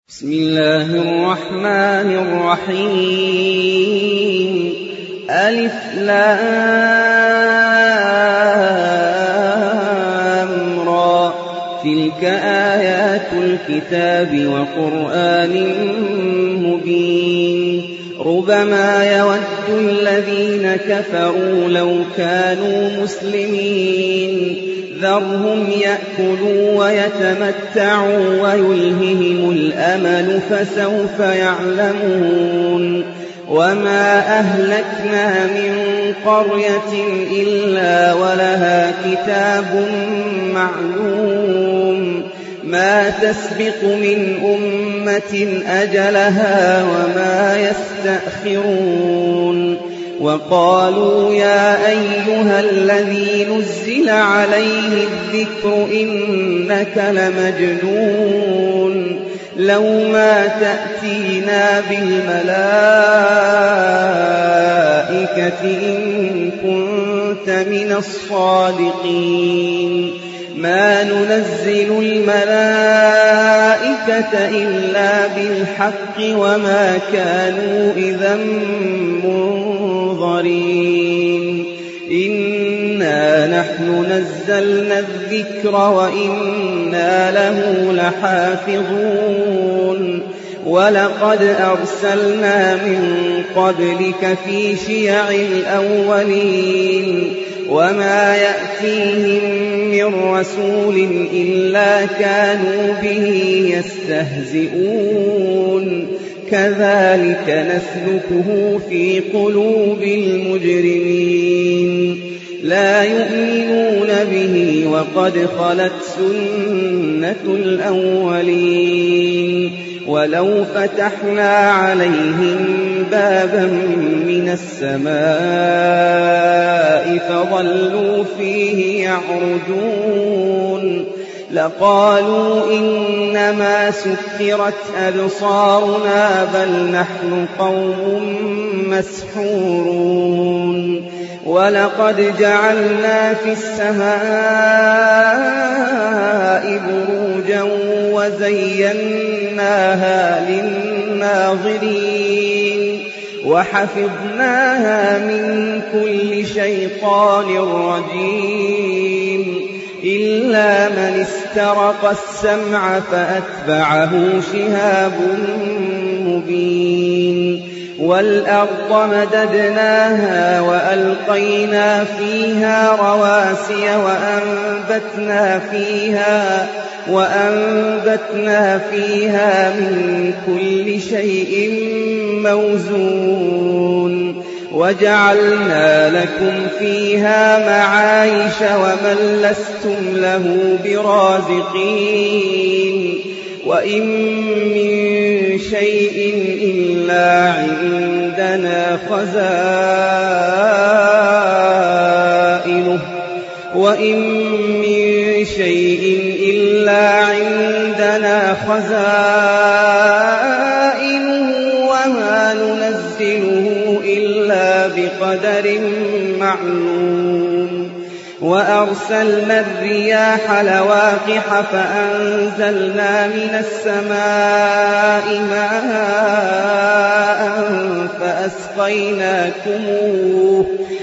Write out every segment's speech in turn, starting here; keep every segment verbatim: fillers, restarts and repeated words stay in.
بسم الله الرحمن الرحيم ألف لام را تلك آيات الكتاب وقرآن مبين ربما يود الذين كفروا لو كانوا مسلمين ذرهم يأكلوا ويتمتعوا ويلههم الأمل فسوف يعلمون وما أهلكنا من قرية إلا ولها كتاب معلوم ما تسبق من أمة أجلها وما يستأخرون وقالوا يا أيها الذي نزل عليه الذكر إنك لمجنون لو ما تأتينا بالملائكة إن كنت من الصادقين ما ننزل الملائكة إلا بالحق وما كانوا إذا منظرين إنا نحن نزلنا الذكر وإنا له لحافظون ولقد أرسلنا من قبلك في شيع الأولين وما يأتيهم من رسول إلا كانوا به يستهزئون كذلك نسلكه في قلوب المجرمين لا يؤمنون به وقد خلت سنة الأولين ولو فتحنا عليهم بابا من السماء فظلوا فيه يعرجون لقالوا إنما سكرت أبصارنا بل نحن قوم مسحورون ولقد جعلنا في السماء بروجا وزيناها للناظرين وحفظناها من كل شيطان رجيم إلا من استرق السمع فأتبعه شهاب مبين والأرض مددناها وألقينا فيها رواسي وأنبتنا فيها وأنبتنا فيها من كل شيء موزون وجعلنا لكم فيها معايش ومن لستم له برازقين وإن من شيء إلا عندنا خزائنه وإن من شيء إلا عندنا خزائنه وما ننزله إلا بقدر معلوم وأرسلنا الرياح لواقح فأنزلنا من السماء ماء فأسقيناكموه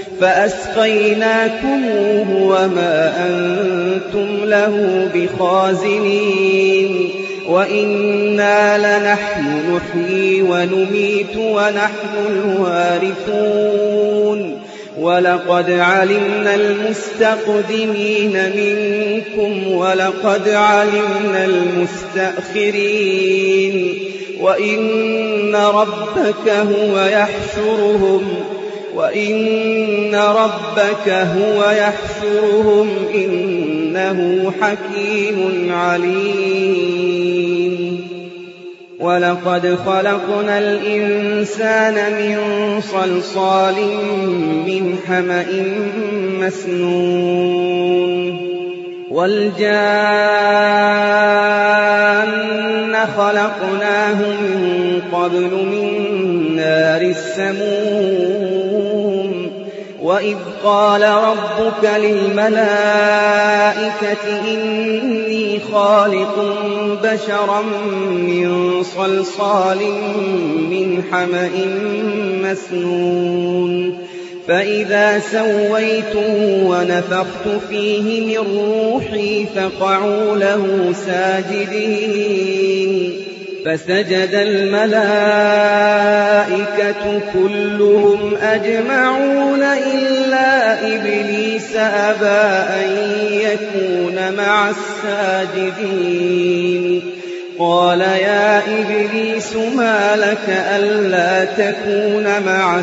فأسقيناكموه وما أنتم له بخازنين وإنا لنحن نحيي ونميت ونحن الوارثون ولقد علمنا المستقدمين منكم ولقد علمنا المستأخرين وإن ربك هو يحشرهم وإن ربك هو يحشرهم إنه حكيم عليم ولقد خلقنا الإنسان من صلصال من حمأ مسنون والجان خلقناه من قبل من نار السموم وَإِذْ قَالَ رَبُّكَ لِلْمَلَائِكَةِ إِنِّي خَالِقٌ بَشَرًا مِّن صَلْصَالٍ مِّنْ حَمَإٍ مَّسْنُونٍ فَإِذَا سَوَّيْتُهُ وَنَفَخْتُ فِيهِ مِن رُّوحِي فَقَعُوا لَهُ سَاجِدِينَ فَسَجَدَ الْمَلَائِكَةُ كُلُّهُمْ أَجْمَعُونَ إِلَّا إِبْلِيسَ أَبَىٰ أَن يَكُونَ مَعَ السَّاجِدِينَ قَالَ يَا إِبْلِيسُ مَا لَكَ أَلَّا تَكُونَ مَعَ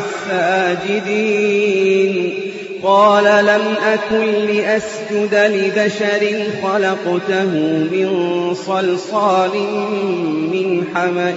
السَّاجِدِينَ قَالَ لَمْ أَكُن لِّأَسْجُدَ لِبَشَرٍ خَلَقْتَهُ مِن صَلْصَالٍ مِّنْ حَمَإٍ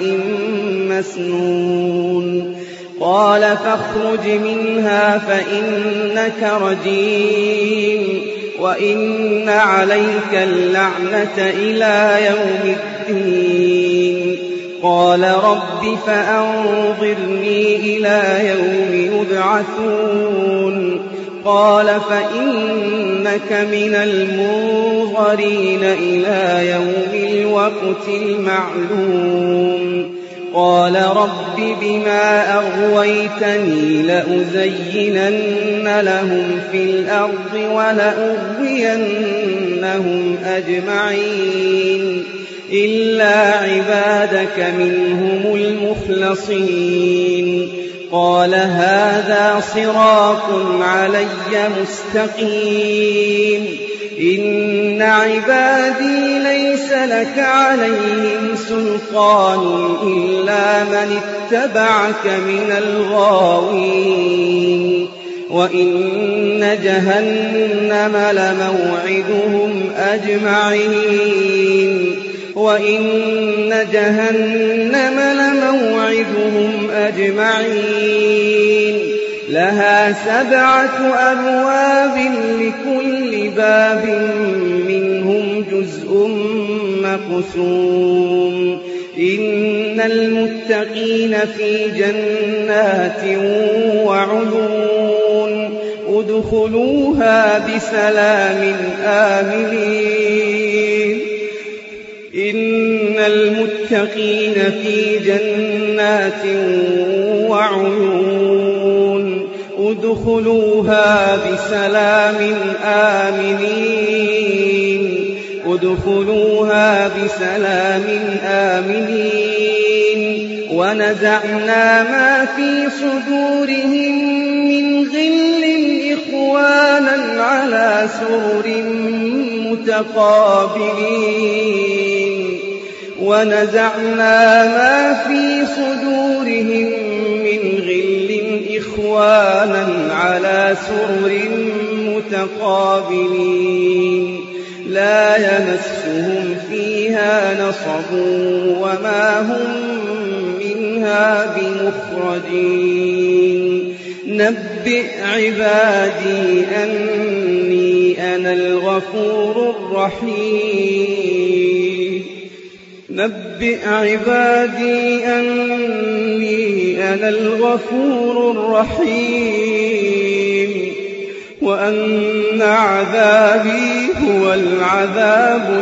مَّسْنُونٍ قَالَ فَاخْرُجْ مِنْهَا فَإِنَّكَ رَجِيمٌ وَإِنَّ عَلَيْكَ اللَّعْنَةَ إِلَىٰ يَوْمِ الدِّينِ قَالَ رَبِّ فَأَنظِرْنِي إِلَىٰ يَوْمِ يُبْعَثُونَ قَالَ فَإِنَّكَ مِنَ الْمُنظَرِينَ إِلَىٰ يَوْمِ الْوَقْتِ الْمَعْلُومِ قَالَ رَبِّ بِمَا أَغْوَيْتَنِي لَأُزَيِّنَنَّ لَهُمْ فِي الْأَرْضِ وَلَأُغْوِيَنَّهُمْ أَجْمَعِينَ إِلَّا عِبَادَكَ مِنْهُمُ الْمُخْلَصِينَ قَالَ هَٰذَا صِرَاطٌ عَلَيَّ مُسْتَقِيمٌ إِنَّ عِبَادِي لَيْسَ لَكَ عَلَيْهِمْ سُلْطَانٌ إِلَّا مَنِ اتَّبَعَكَ مِنَ الْغَاوِينَ وَإِنَّ جَهَنَّمَ لَمَوْعِدُهُمْ أَجْمَعِينَ وَإِنَّ جَهَنَّمَ لَمَوْعِدُهُمْ أَجْمَعِينَ لَهَا سَبْعَةُ أَبْوَابٍ لِّكُلِّ بَابٍ مِّنْهُمْ جُزْءٌ مَّقْسُومٌ إِنَّ الْمُتَّقِينَ فِي جَنَّاتٍ وَعُيُونٍ ادْخُلُوهَا بِسَلَامٍ آمِنِينَ إِنَّ الْمُتَّقِينَ فِي جَنَّاتٍ وَعُيُونٍ ادْخُلُوهَا بِسَلَامٍ آمِنِينَ ادْخُلُوهَا بِسَلَامٍ آمِنِينَ وَنَزَعْنَا مَا فِي صُدُورِهِم مِّنْ غِلٍّ إِخْوَانًا عَلَىٰ سُرُرٍ مُّتَقَابِلِينَ وَنَزَعْنَا مَا فِي صُدُورِهِم مِّنْ غِلٍّ إِخْوَانًا عَلَىٰ سُرُرٍ مُّتَقَابِلِينَ لَا يَمَسُّهُمْ فِيهَا نَصَبٌ وَمَا هُم مِّنْهَا بِمُخْرَجِينَ نَبِّئْ عِبَادِي أَنِّي أَنَا الْغَفُورُ الرَّحِيمُ نَبِّئْ عِبَادِي أَنِّي أَنَا الْغَفُورُ الرَّحِيمُ وَأَنَّ عَذَابِي هُوَ الْعَذَابُ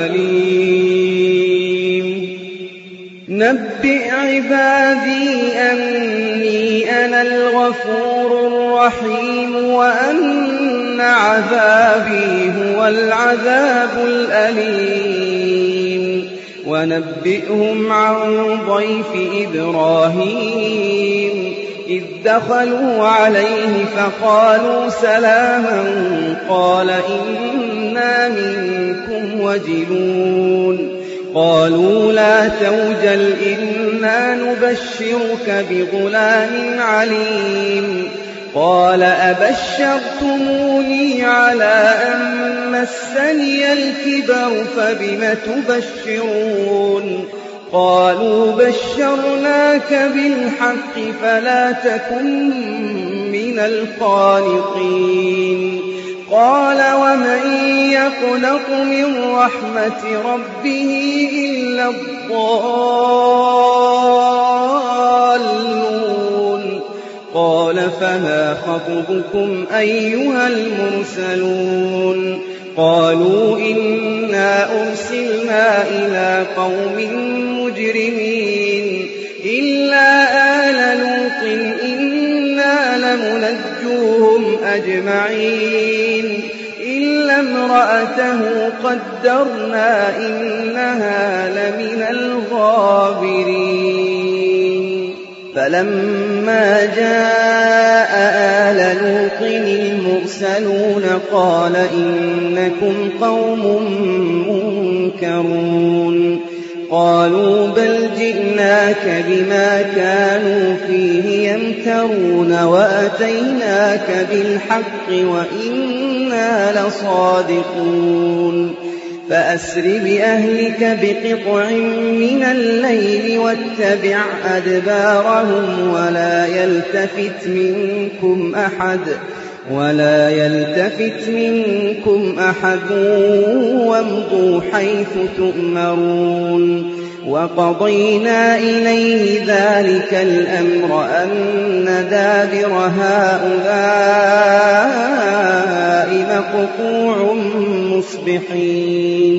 الْأَلِيمُ نَبِّئْ عِبَادِي أَنِّي أَنَا الْغَفُورُ الرَّحِيمُ وَأَنَّ عَذَابِي هُوَ الْعَذَابُ الْأَلِيمُ وَنَبِّئْهُمْ عَن ضَيْفِ إِبْرَاهِيمَ إِذْ دَخَلُوا عَلَيْهِ فَقَالُوا سَلَامًا قَالَ إِنَّا مِنكُمْ وَجِلُونَ قَالُوا لَا تَوْجَلْ إِنَّا نُبَشِّرُكَ بِغُلَامٍ عَلِيمٍ قَالَ أَبَشَّرْتُمُونِي عَلَىٰ أَن مَّسَّنِيَ الْكِبَرُ فَبِمَ تُبَشِّرُونَ قَالُوا بَشَّرْنَاكَ بِالْحَقِّ فَلَا تَكُن مِّنَ الْقَانِطِينَ قَالَ وَمَن يَقْنَطُ مِن رَّحْمَةِ رَبِّهِ إِلَّا الضَّالُّونَ قَالَ فما خطبكم أيها المرسلون قالوا إنا أرسلنا إلى قوم مجرمين إلا آل لوط إنا لمنجوهم أجمعين إلا امرأته قدرنا إنها لمن الغابرين فلما جاء آل لوط المرسلون قال إنكم قوم منكرون قالوا بل جئناك بما كانوا فيه يمترون وأتيناك بالحق وإنا لصادقون فأسر بأهلك بقطع من الليل واتبع أدبارهم ولا يلتفت منكم أحد ولا يلتفت منكم أحد وامضوا حيث تؤمرون وقضينا إليه ذلك الأمر أن دابر هؤلاء مقطوع مصبحين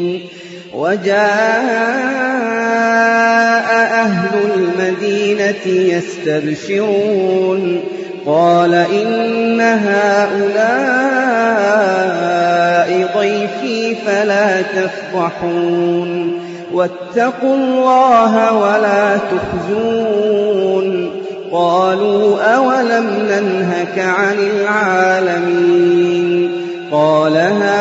وجاء أهل المدينة يستبشرون قال إن هؤلاء ضيفي فلا تفضحون واتقوا الله ولا تخزون قالوا أولم ننهك عن العالمين قال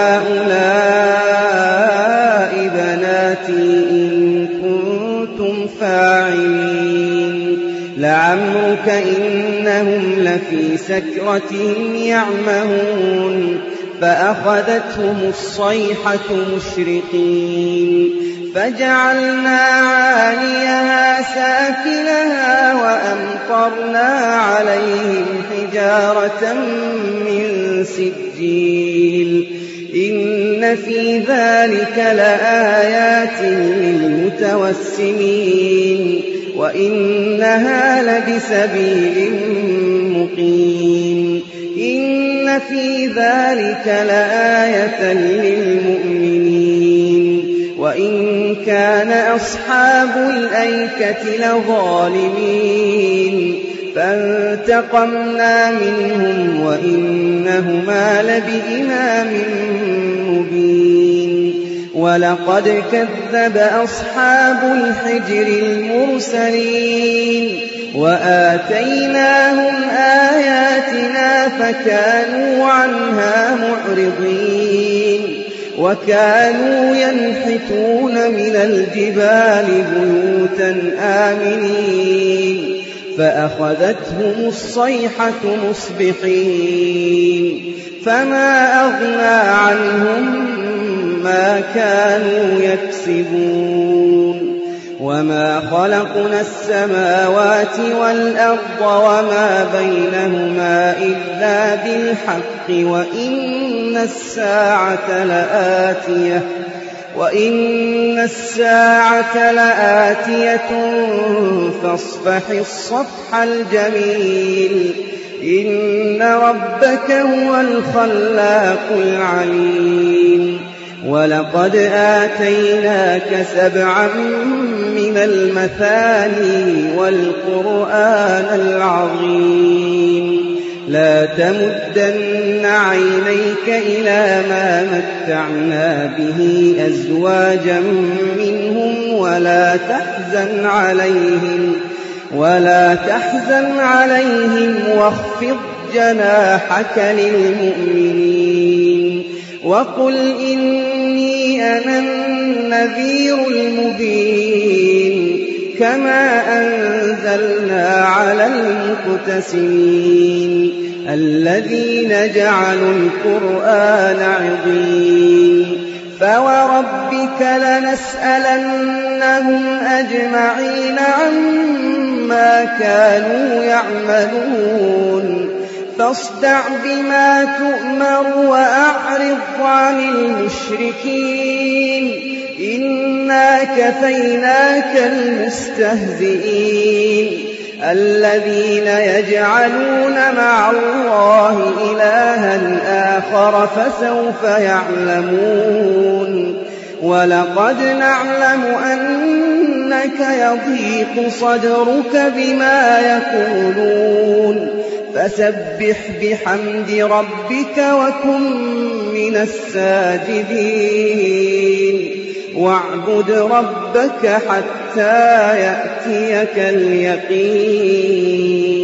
هؤلاء بناتي إن كنتم فاعلين لعمرك إنهم لفي سكرتهم يعمهون فأخذتهم الصيحة مشرقين فجعلنا عاليها سافلها وأمطرنا عليهم حجارة من سجيل إن في ذلك لآيات للمتوسمين وإنها لبسبيل مقيم إن في ذلك لآية للمؤمنين وإن كان أصحاب الأيكة لظالمين فانتقمنا منهم وإنهما لبإمام مبين ولقد كذب أصحاب الحجر المرسلين وآتيناهم آياتنا فكانوا عنها معرضين وكانوا ينحتون من الجبال بيوتا آمنين فأخذتهم الصيحة مصبحين فما أغنى عنهم ما كانوا يكسبون وما خلقنا السماوات والأرض وما بينهما إلا بالحق وإن الساعة لآتية وإن الساعة لآتية فاصفح الصفح الجميل إن ربك هو الخلاق العليم ولقد آتيناك سبعا من المثاني والقرآن العظيم لا تمدن عينيك إلى ما متعنا به أزواجا منهم ولا تحزن عليهم ولا تحزن عليهم واخفض جناحك للمؤمنين وقل إني أنا النذير المبين كما أنزلنا على المقتسمين الذين جعلوا القرآن عضين فوربك لنسألنهم أجمعين عما كانوا يعملون فاصدع بما تؤمر وأعرض عن المشركين إنا كفيناك المستهزئين الذين يجعلون مع الله إلها آخر فسوف يعلمون ولقد نعلم أنك يضيق صدرك بما يقولون فسبح بحمد ربك وكن من الساجدين واعبد ربك حتى يأتيك اليقين